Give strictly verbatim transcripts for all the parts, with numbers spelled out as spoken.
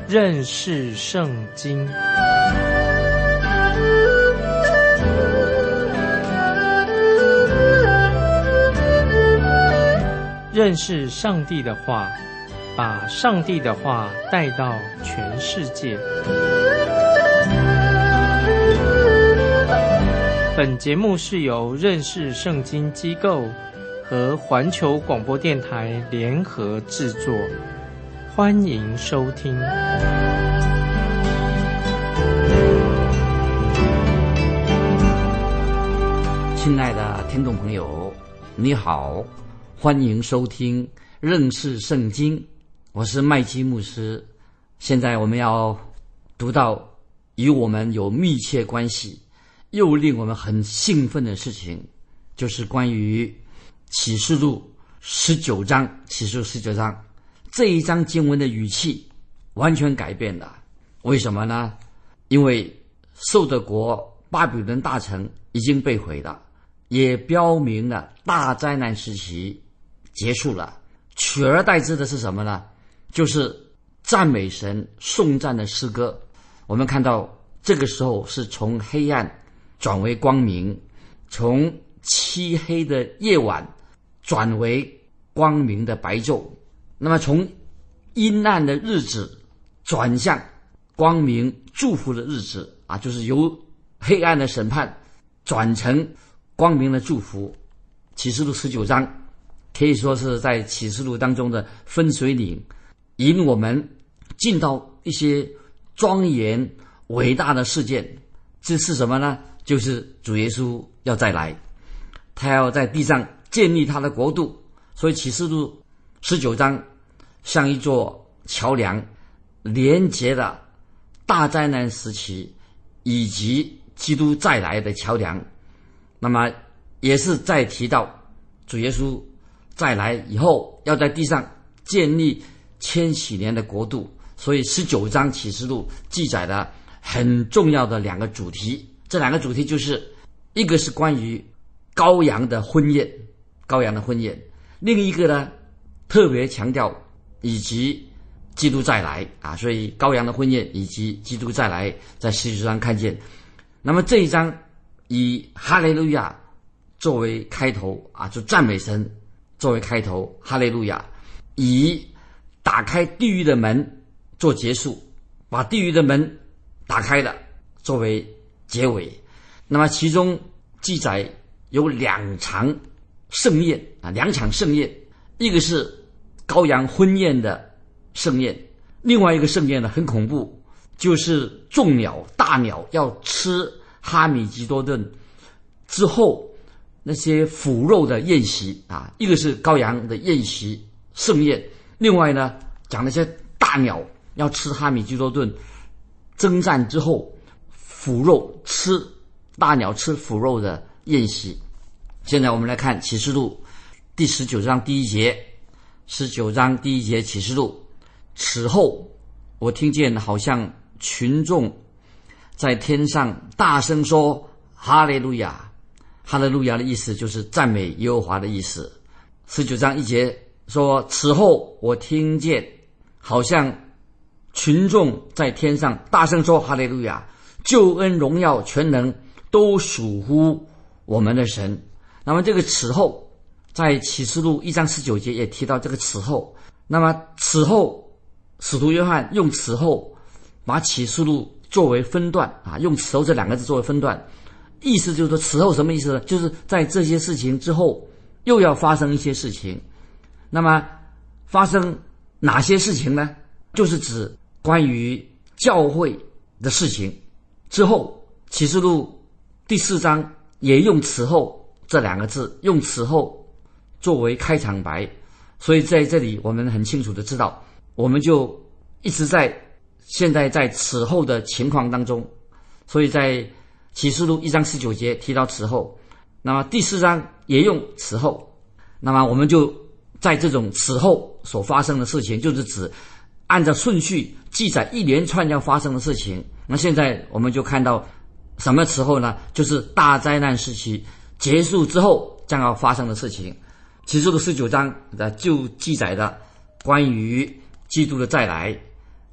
认识圣经。认识上帝的话，把上帝的话带到全世界。本节目是由认识圣经机构和环球广播电台联合制作，欢迎收听。 亲爱的听众朋友，你好，欢迎收听认识圣经，我是麦基牧师。现在我们要读到与我们有密切关系又令我们很兴奋的事情，就是关于启示录十九章。启示录十九章这一章经文的语气完全改变了。为什么呢？因为受的国巴比伦大城已经被毁了，也标明了大灾难时期结束了。取而代之的是什么呢？就是赞美神颂赞的诗歌。我们看到这个时候是从黑暗转为光明，从漆黑的夜晚转为光明的白昼。那么从阴暗的日子转向光明祝福的日子啊，就是由黑暗的审判转成光明的祝福。启示录十九章可以说是在启示录当中的分水岭，引我们进到一些庄严伟大的事件。这是什么呢？就是主耶稣要再来，他要在地上建立他的国度。所以启示录十九章像一座桥梁，连接了大灾难时期以及基督再来的桥梁。那么也是在提到主耶稣再来以后要在地上建立千禧年的国度。所以十九章启示录记载了很重要的两个主题，这两个主题就是一个是关于羔羊的婚宴，羔羊的婚宴，另一个呢特别强调以及基督再来啊，所以羔羊的婚宴以及基督再来在十九章看见。那么这一章以哈利路亚作为开头啊，就赞美神作为开头，哈利路亚，以打开地狱的门做结束，把地狱的门打开了作为结尾。那么其中记载有两场盛宴啊，两场盛宴，一个是羔羊婚宴的盛宴，另外一个盛宴呢很恐怖，就是众鸟大鸟要吃哈米吉多顿之后那些腐肉的宴席啊，一个是羔羊的宴席盛宴，另外呢讲那些大鸟要吃哈米吉多顿征战之后腐肉，吃大鸟吃腐肉的宴席。现在我们来看启示录第十九章第一节，十九章第一节启示录，此后我听见好像群众在天上大声说哈利路亚。哈利路亚的意思就是赞美耶和华的意思。十九章一节说，此后我听见好像群众在天上大声说哈利路亚，救恩荣耀全能都属乎我们的神。那么这个此后在启示录一章十九节也提到这个此后。那么此后使徒约翰用此后把启示录作为分段啊，用此后这两个字作为分段，意思就是说此后什么意思呢？就是在这些事情之后又要发生一些事情。那么发生哪些事情呢？就是指关于教会的事情。之后启示录第四章也用此后这两个字，用此后作为开场白。所以在这里我们很清楚的知道，我们就一直在现在在此后的情况当中。所以在启示录一章十九节提到此后，那么第四章也用此后。那么我们就在这种此后所发生的事情，就是指按照顺序记载一连串要发生的事情。那现在我们就看到什么时候呢？就是大灾难时期结束之后将要发生的事情。启示录十九章就记载的关于基督的再来。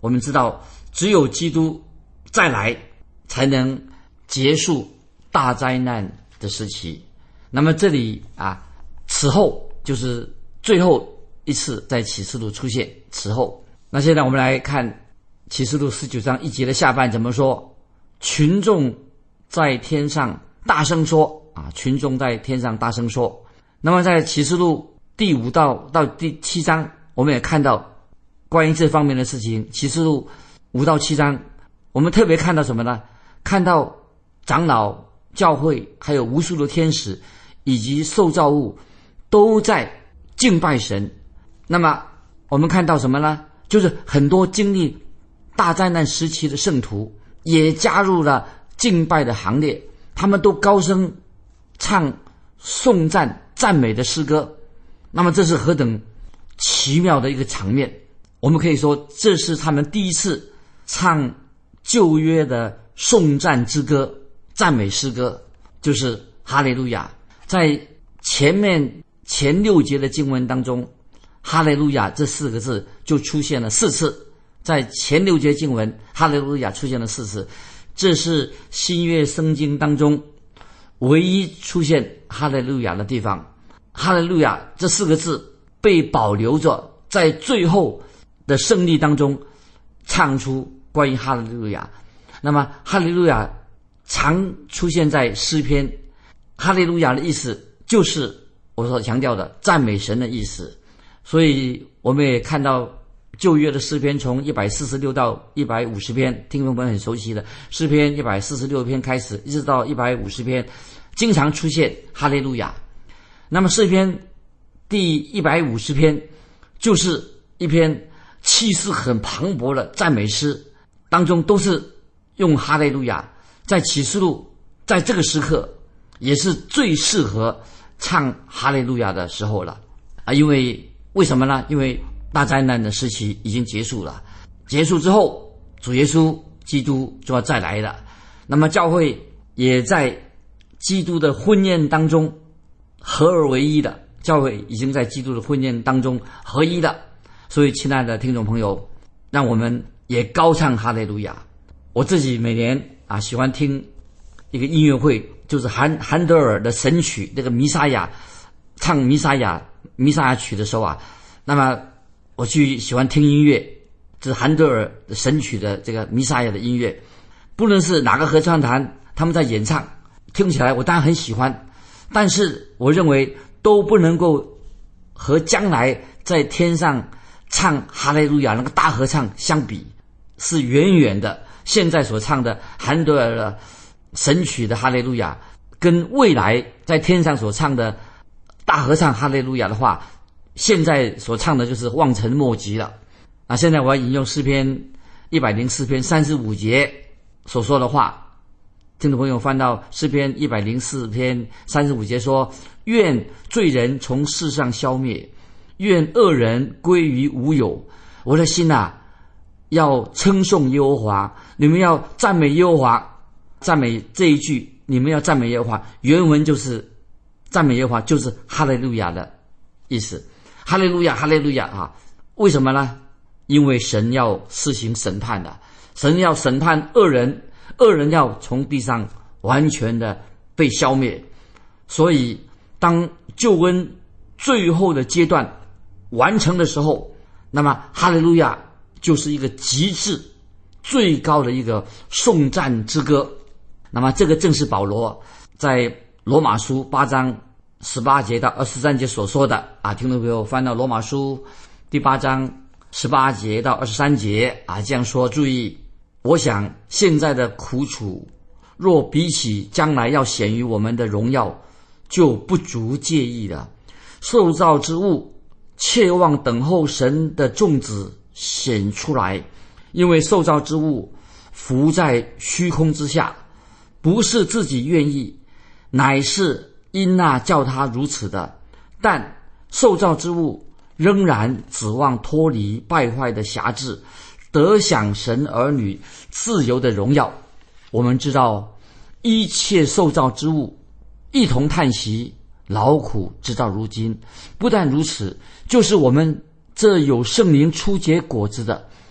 我们知道只有基督再来才能结束大灾难的时期。那么这里啊，此后就是最后一次在启示录出现，此后。那现在我们来看启示录十九章一节的下半怎么说？群众在天上大声说啊，群众在天上大声说。那么在启示录第五到到第七章，我们也看到关于这方面的事情。启示录五到七章，我们特别看到什么呢？看到长老、教会还有无数的天使以及受造物都在敬拜神。那么我们看到什么呢？就是很多经历大灾难时期的圣徒也加入了敬拜的行列，他们都高声唱颂赞赞美的诗歌。那么这是何等奇妙的一个场面，我们可以说这是他们第一次唱旧约的颂赞之歌，赞美诗歌，就是哈利路亚。在前面前六节的经文当中，哈利路亚这四个字就出现了四次，在前六节经文哈利路亚出现了四次，这是新约圣经当中唯一出现哈利路亚的地方。哈利路亚这四个字被保留着，在最后的胜利当中唱出关于哈利路亚。那么哈利路亚常出现在诗篇，哈利路亚的意思就是我所强调的赞美神的意思。所以我们也看到旧约的诗篇从一百四十六到一百五十篇，听众朋友很熟悉的诗篇一百四十六篇开始一直到一百五十篇，经常出现哈利路亚。那么诗篇第一百五十篇就是一篇气势很磅礴的赞美诗，当中都是用哈利路亚。在启示录在这个时刻也是最适合唱哈利路亚的时候了啊！因为为什么呢？因为大灾难的时期已经结束了，结束之后主耶稣基督就要再来了。那么教会也在基督的婚宴当中合而为一的，教会已经在基督的婚宴当中合一了。所以亲爱的听众朋友，让我们也高唱哈利路亚。我自己每年啊喜欢听一个音乐会，就是韩韩德尔的神曲，这个弥撒亚，唱弥撒亚弥撒亚曲的时候啊，那么我去喜欢听音乐，这是韩德尔的神曲的这个弥撒亚的音乐，不论是哪个合唱团他们在演唱，听起来我当然很喜欢，但是我认为都不能够和将来在天上唱哈利路亚那个大合唱相比，是远远的。现在所唱的韩德尔的神曲的哈利路亚，跟未来在天上所唱的大合唱哈利路亚的话，现在所唱的就是望尘莫及了。啊，现在我要引用诗篇一百零四篇三十五节所说的话，听众朋友翻到诗篇一百零四篇三十五节说：愿罪人从世上消灭，愿恶人归于无有。我的心啊，要称颂耶和华，你们要赞美耶和华。赞美这一句，你们要赞美耶和华，原文就是赞美耶和华，就是哈利路亚的意思。哈利路亚，哈利路亚啊！为什么呢？因为神要施行审判的，神要审判恶人，恶人要从地上完全的被消灭。所以当救恩最后的阶段完成的时候，那么哈利路亚就是一个极致最高的一个颂赞之歌。那么这个正是保罗在罗马书八章十八节到二十三节所说的啊，听众朋友翻到罗马书第八章十八节到二十三节啊，这样说，注意，我想现在的苦楚若比起将来要显于我们的荣耀，就不足介意了。受造之物切望等候神的众子显出来，因为受造之物伏在虚空之下，不是自己愿意，乃是因那叫他如此的。但受造之物仍然指望脱离败坏的辖制，得享神儿女自由的荣耀。我们知道一切受造之物一同叹息劳苦直到如今。不但如此，就是我们这有圣灵初结果子的，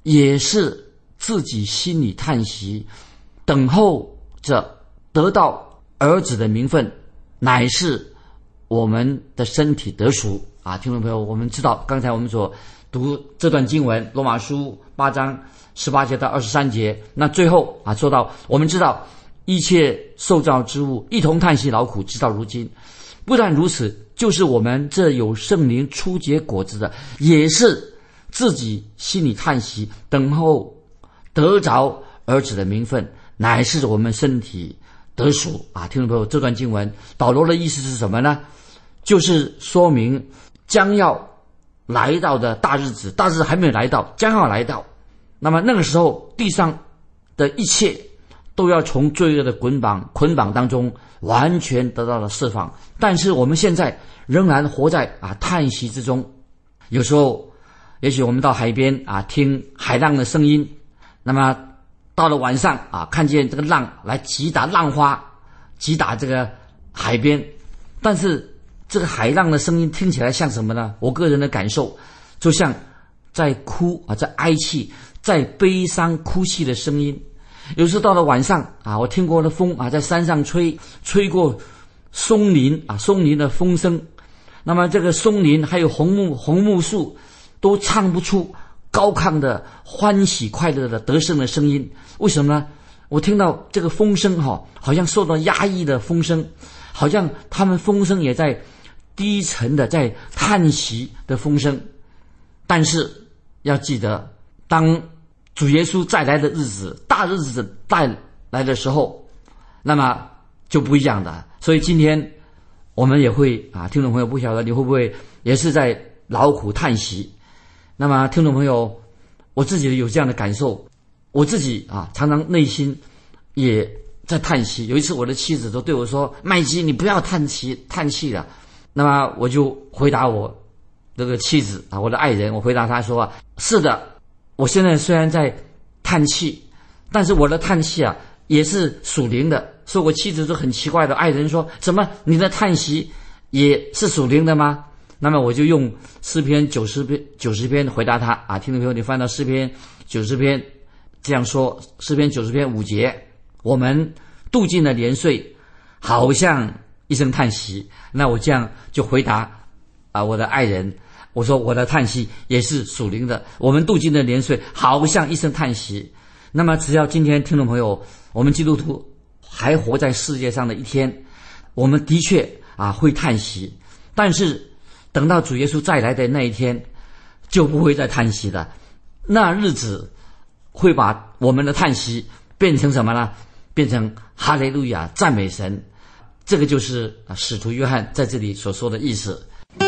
也是自己心里叹息，等候着得到儿子的名分，乃是我们的身体得赎啊！听众朋友，我们知道刚才我们所读这段经文，罗马书八章十八节到二十三节，那最后啊说到，我们知道一切受造之物一同叹息劳苦，直到如今。不但如此，就是我们这有圣灵初结果子的，也是自己心里叹息，等候得着儿子的名分，乃是我们身体得赎啊！听众朋友，这段经文保罗的意思是什么呢？就是说明将要来到的大日子，大日子还没有来到，将要来到。那么那个时候，地上的一切都要从罪恶的捆绑捆绑当中完全得到了释放。但是我们现在仍然活在啊叹息之中。有时候，也许我们到海边啊听海浪的声音，那么到了晚上啊，看见这个浪来击打浪花，击打这个海边，但是这个海浪的声音听起来像什么呢？我个人的感受，就像在哭啊，在哀泣，在悲伤哭泣的声音。有时候到了晚上啊，我听过的风啊，在山上吹，吹过松林啊，松林的风声。那么这个松林还有红木红木树，都唱不出高亢的欢喜快乐的得胜的声音。为什么呢？我听到这个风声哈、哦，好像受到压抑的风声，好像他们风声也在低沉的在叹息的风声。但是要记得，当主耶稣再来的日子，大日子带来的时候，那么就不一样的。所以今天我们也会啊，听众朋友，不晓得你会不会也是在劳苦叹息？那么听众朋友，我自己有这样的感受，我自己啊常常内心也在叹息。有一次我的妻子都对我说：“麦基，你不要叹气叹气了。”那么我就回答我这个妻子啊，我的爱人，我回答她说：“是的，我现在虽然在叹气，但是我的叹气啊也是属灵的。”所以我妻子就很奇怪的，爱人说：“怎么你的叹息也是属灵的吗？”那么我就用诗篇九十篇九十篇回答他啊，听众朋友，你翻到诗篇九十篇这样说，诗篇九十篇五节，我们度尽了年岁，好像一声叹息。那我这样就回答啊，我的爱人，我说我的叹息也是属灵的，我们度尽了年岁，好像一声叹息。那么只要今天听众朋友，我们基督徒还活在世界上的一天，我们的确啊会叹息，但是等到主耶稣再来的那一天，就不会再叹息的。那日子会把我们的叹息变成什么呢？变成哈利路亚，赞美神。这个就是啊，使徒约翰在这里所说的意思。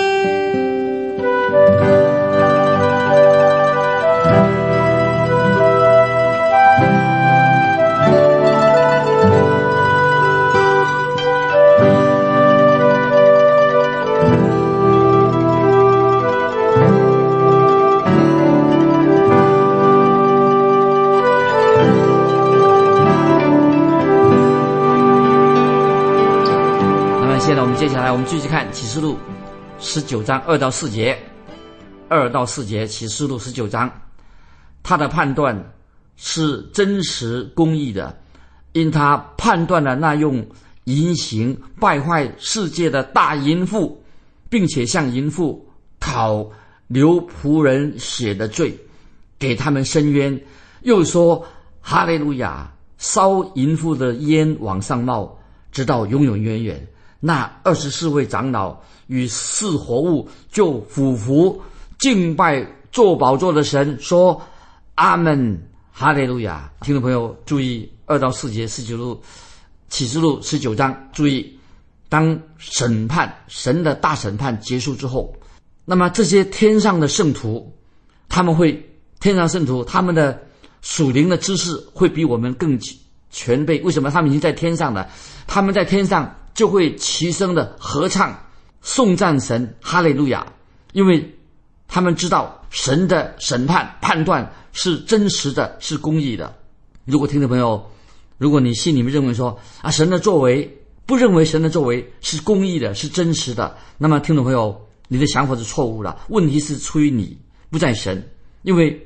接下来我们继续看启示录十九章二到四节，二到四节启示录十九章，他的判断是真实公义的，因他判断了那用淫行败坏世界的大淫妇，并且向淫妇讨流仆人血的罪，给他们伸冤。又说哈利路亚，烧淫妇的烟往上冒，直到永永远远。那二十四位长老与四活物就俯伏敬拜坐宝座的神，说阿们，哈利路亚。听众朋友注意，二到四节十九录启示录十九章，注意，当审判神的大审判结束之后，那么这些天上的圣徒，他们会天上圣徒他们的属灵的知识会比我们更全备。为什么？他们已经在天上了，他们在天上就会齐声的合唱颂赞神，哈利路亚，因为他们知道神的审判判断是真实的，是公义的。如果听众朋友，如果你心里面认为说啊，神的作为，不认为神的作为是公义的，是真实的，那么听众朋友，你的想法是错误了。问题是出于你，不在神。因为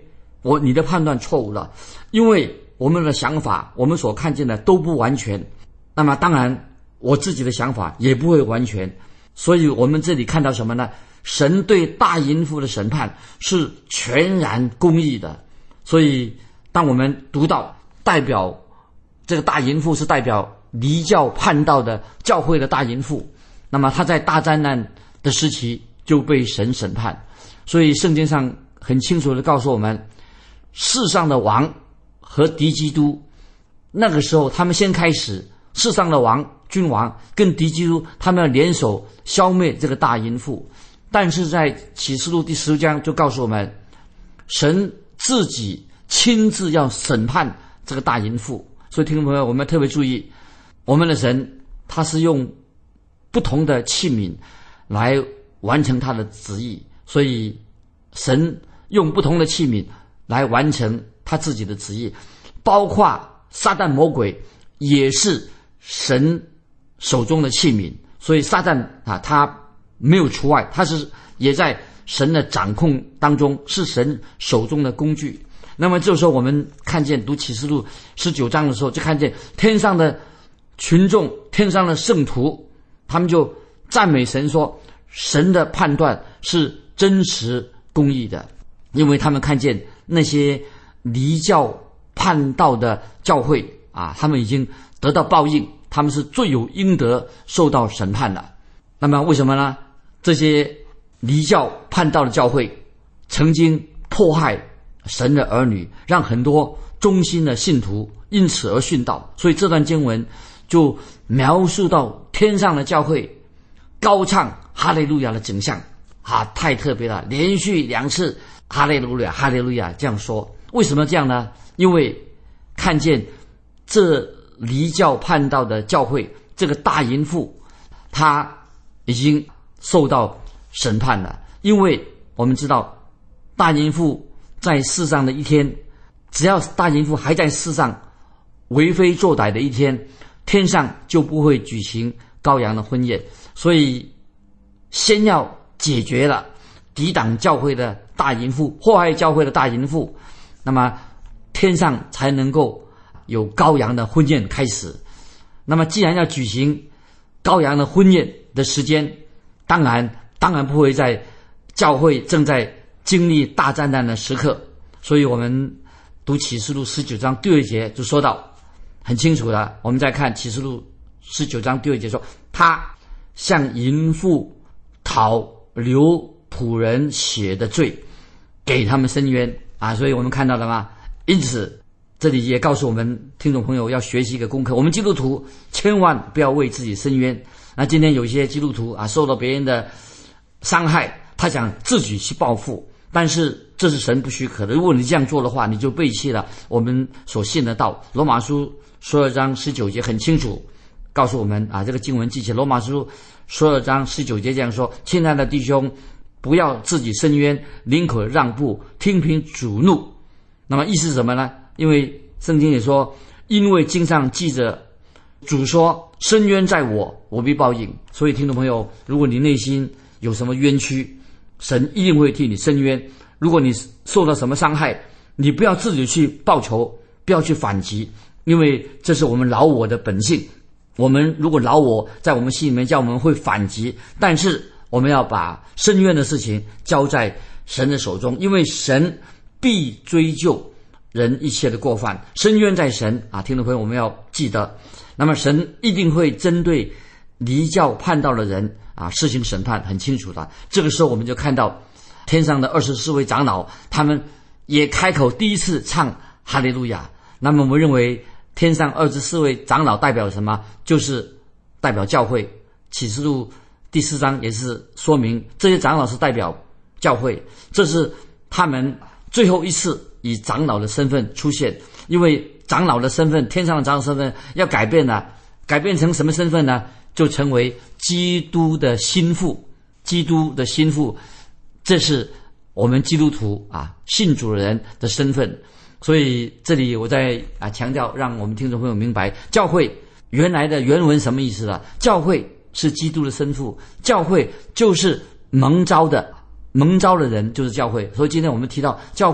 我你的判断错误了，因为我们的想法，我们所看见的都不完全。那么当然我自己的想法也不会完全，所以我们这里看到什么呢？神对大淫妇的审判是全然公义的。所以当我们读到代表这个大淫妇是代表离教叛道的教会的大淫妇，那么他在大灾难的时期就被神审判。所以圣经上很清楚地告诉我们，世上的王和敌基督，那个时候他们先开始，世上的王君王跟敌基督他们要联手消灭这个大淫妇。但是在启示录第十章就告诉我们，神自己亲自要审判这个大淫妇。所以听众朋友，我们要特别注意，我们的神他是用不同的器皿来完成他的旨意，所以神用不同的器皿来完成他自己的旨意，包括撒旦魔鬼也是神手中的器皿。所以撒旦啊，他没有除外，他是也在神的掌控当中，是神手中的工具。那么这时候我们看见读启示录十九章的时候，就看见天上的群众，天上的圣徒，他们就赞美神说，神的判断是真实公义的，因为他们看见那些离教叛道的教会啊，他们已经得到报应，他们是罪有应得受到审判的。那么为什么呢？这些离教叛道的教会曾经迫害神的儿女，让很多忠心的信徒因此而殉道。所以这段经文就描述到天上的教会高唱哈利路亚的景象啊，太特别了，连续两次哈利路亚哈利路亚这样说。为什么这样呢？因为看见这离教叛道的教会，这个大淫妇他已经受到审判了。因为我们知道大淫妇在世上的一天，只要大淫妇还在世上为非作歹的一天，天上就不会举行羔羊的婚宴。所以先要解决了抵挡教会的大淫妇，祸害教会的大淫妇，那么天上才能够有羔羊的婚宴开始。那么既然要举行羔羊的婚宴的时间，当然当然不会在教会正在经历大灾难的时刻。所以我们读启示录十九章第二节就说到很清楚了。我们再看启示录十九章第二节说，他向淫妇讨流仆人血的罪，给他们伸冤啊。所以我们看到了吗？因此这里也告诉我们听众朋友要学习一个功课，我们基督徒千万不要为自己伸冤。那今天有些基督徒啊，受到别人的伤害，他想自己去报复，但是这是神不许可的。如果你这样做的话，你就背弃了我们所信的道。罗马书十二章十九节很清楚告诉我们啊，这个经文记起，罗马书十二章十九节这样说：亲爱的弟兄，不要自己伸冤，宁可让步，听凭主怒。那么意思是什么呢？因为圣经也说，因为经上记着主说，伸冤在我，我必报应。所以听众朋友，如果你内心有什么冤屈，神一定会替你伸冤。如果你受到什么伤害，你不要自己去报仇，不要去反击，因为这是我们老我的本性。我们如果老我在我们心里面叫我们会反击，但是我们要把伸冤的事情交在神的手中，因为神必追究人一切的过犯，伸冤在神啊！听众朋友，我们要记得，那么神一定会针对离教叛道的人啊施行审判，很清楚的。这个时候我们就看到天上的二十四位长老，他们也开口第一次唱哈利路亚。那么我们认为天上二十四位长老代表什么？就是代表教会。启示录第四章也是说明这些长老是代表教会，这是他们最后一次以长老的身份出现。因为长老的身份，天上的长老身份要改变了，改变成什么身份呢？就成为基督的心腹。基督的心腹，这是我们基督徒啊信主的人的身份。所以这里我在啊强调，让我们听众朋友明白，教会原来的原文什么意思了？教会是基督的身父，教会就是蒙召的，蒙召的人就是教会。所以今天我们提到教会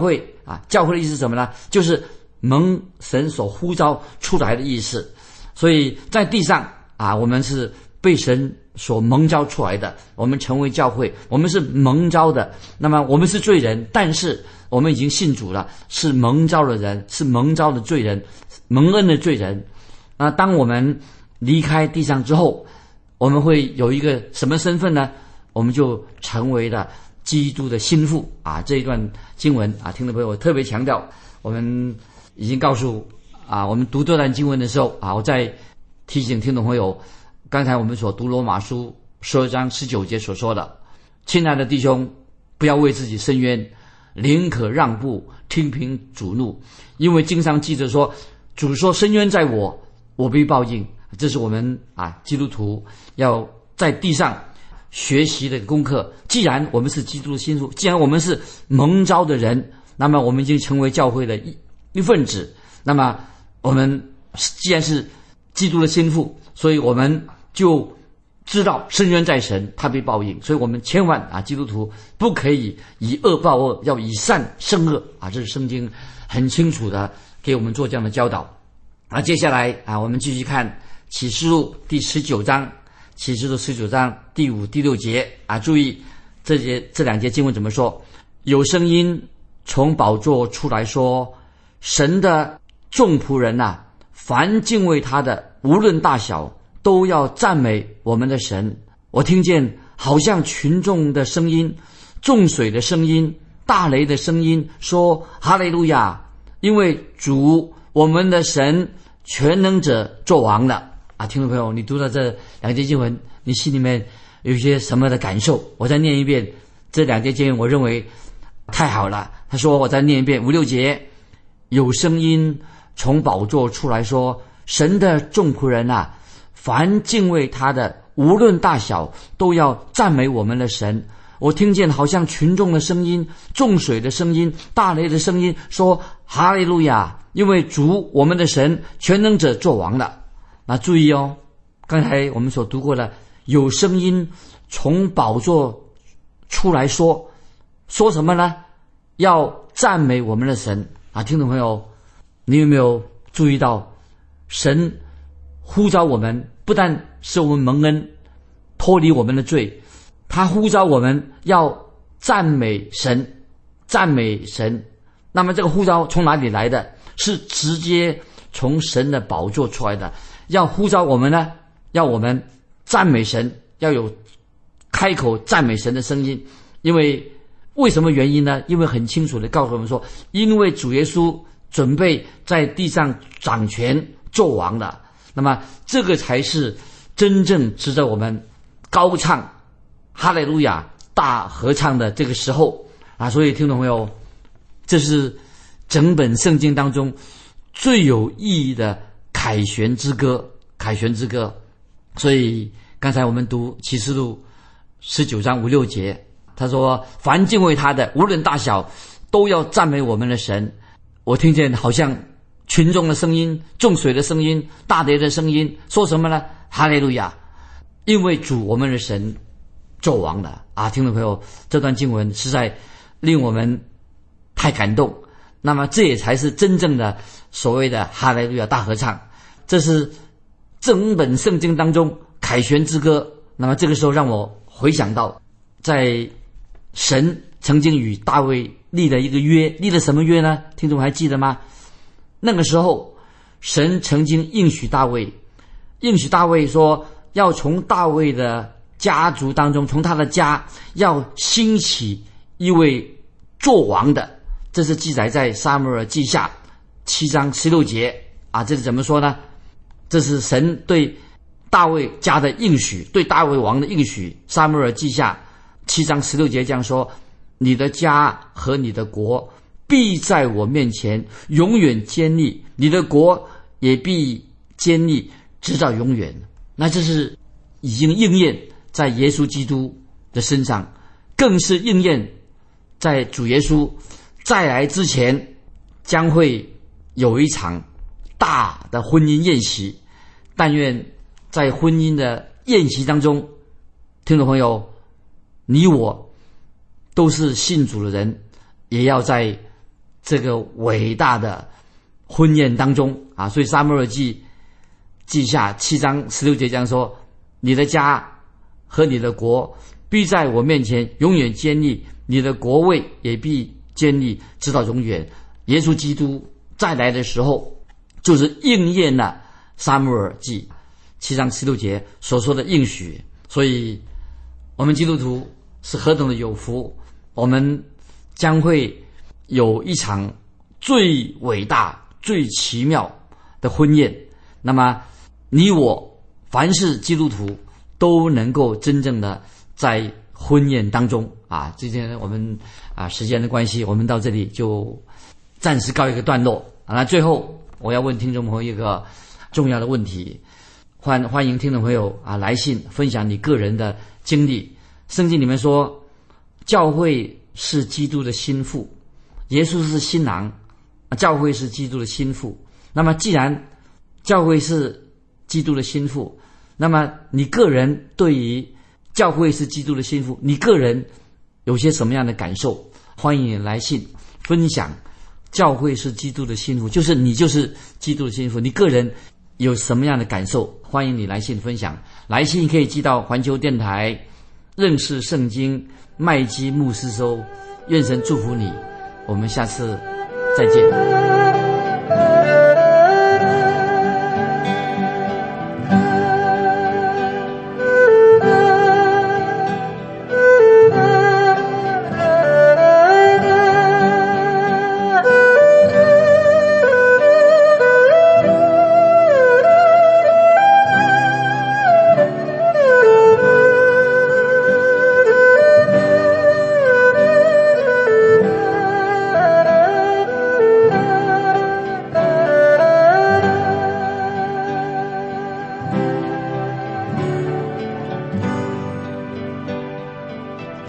啊，教会的意思是什么呢？就是蒙神所呼召出来的意思。所以在地上啊，我们是被神所蒙召出来的，我们成为教会，我们是蒙召的。那么我们是罪人，但是我们已经信主了，是蒙召的人，是蒙召的罪人，蒙恩的罪人。那当我们离开地上之后，我们会有一个什么身份呢？我们就成为了基督的心腹啊！这一段经文啊，听众朋友我特别强调，我们已经告诉啊，我们读这段经文的时候啊，我再提醒听众朋友，刚才我们所读罗马书十二章十九节所说的，亲爱的弟兄，不要为自己申冤，宁可让步，听凭主怒，因为经上记着说，主说申冤在我，我必报应。这是我们啊基督徒要在地上学习的功课。既然我们是基督的心腹，既然我们是蒙召的人，那么我们已经成为教会的一一份子。那么我们既然是基督的心腹，所以我们就知道申冤在神，他必报应。所以我们千万啊，基督徒不可以以恶报恶，要以善胜恶啊！这是圣经很清楚的给我们做这样的教导。啊，接下来啊，我们继续看启示录第十九章，启示录十九章第五、第六节啊，注意这节这两节经文怎么说？有声音从宝座出来说：“神的众仆人啊，凡敬畏他的，无论大小，都要赞美我们的神。”我听见好像群众的声音、众水的声音、大雷的声音，说：“哈利路亚！因为主我们的神全能者作王了。”啊，听众朋友，你读到这两节经文，你心里面有一些什么的感受？我再念一遍这两节经文，我认为太好了。他说，我再念一遍五六节，有声音从宝座出来说：“神的众仆人啊，凡敬畏他的，无论大小，都要赞美我们的神。”我听见好像群众的声音、众水的声音、大雷的声音，说：“哈利路亚！因为主我们的神全能者作王了。”那注意哦，刚才我们所读过的，有声音从宝座出来说，说什么呢？要赞美我们的神啊！听众朋友，你有没有注意到，神呼召我们，不但使我们蒙恩，脱离我们的罪，他呼召我们要赞美神，赞美神。那么这个呼召从哪里来的？是直接从神的宝座出来的。要呼召我们呢，要我们赞美神，要有开口赞美神的声音。因为为什么原因呢？因为很清楚的告诉我们说，因为主耶稣准备在地上掌权作王了。那么这个才是真正值得我们高唱哈利路亚大合唱的这个时候啊！所以听众朋友，这是整本圣经当中最有意义的凯旋之歌，凯旋之歌。所以刚才我们读启示录十九章五六节，他说：“凡敬畏他的，无论大小，都要赞美我们的神。”我听见好像群众的声音、众水的声音、大雷的声音，说什么呢？哈利路亚！因为主我们的神作王了啊！听众朋友，这段经文实在令我们太感动。那么这也才是真正的所谓的哈利路亚大合唱，这是整本圣经当中凯旋之歌。那么这个时候让我回想到，在神曾经与大卫立了一个约，立了什么约呢？听众还记得吗？那个时候神曾经应许大卫，应许大卫说，要从大卫的家族当中，从他的家要兴起一位作王的。这是记载在撒母耳记下七章十六节啊。这是怎么说呢？这是神对大卫家的应许，对大卫王的应许。撒母耳记下七章十六节这样说：你的家和你的国必在我面前永远坚立，你的国也必坚立直到永远。那这是已经应验在耶稣基督的身上，更是应验在主耶稣再来之前将会有一场大的婚姻宴席。但愿在婚姻的宴席当中，听众朋友，你我都是信主的人，也要在这个伟大的婚宴当中啊。所以撒母耳记记下七章十六节这样说：你的家和你的国必在我面前永远坚立，你的国位也必坚立直到永远。耶稣基督再来的时候，就是应验了撒母耳记七章十六节所说的应许。所以我们基督徒是何等的有福，我们将会有一场最伟大最奇妙的婚宴。那么你我凡是基督徒都能够真正的在婚宴当中啊。今天我们啊时间的关系，我们到这里就暂时告一个段落啊。那最后我要问听众朋友一个重要的问题，欢欢迎听众朋友啊来信分享你个人的经历。圣经里面说，教会是基督的心腹，耶稣是新郎，教会是基督的心腹。那么既然教会是基督的心腹，那么你个人对于教会是基督的心腹，你个人有些什么样的感受？欢迎你来信分享。教会是基督的心腹，就是你就是基督的心腹，你个人有什么样的感受？欢迎你来信分享。来信可以寄到环球电台认识圣经麦基牧师收。愿神祝福你，我们下次再见。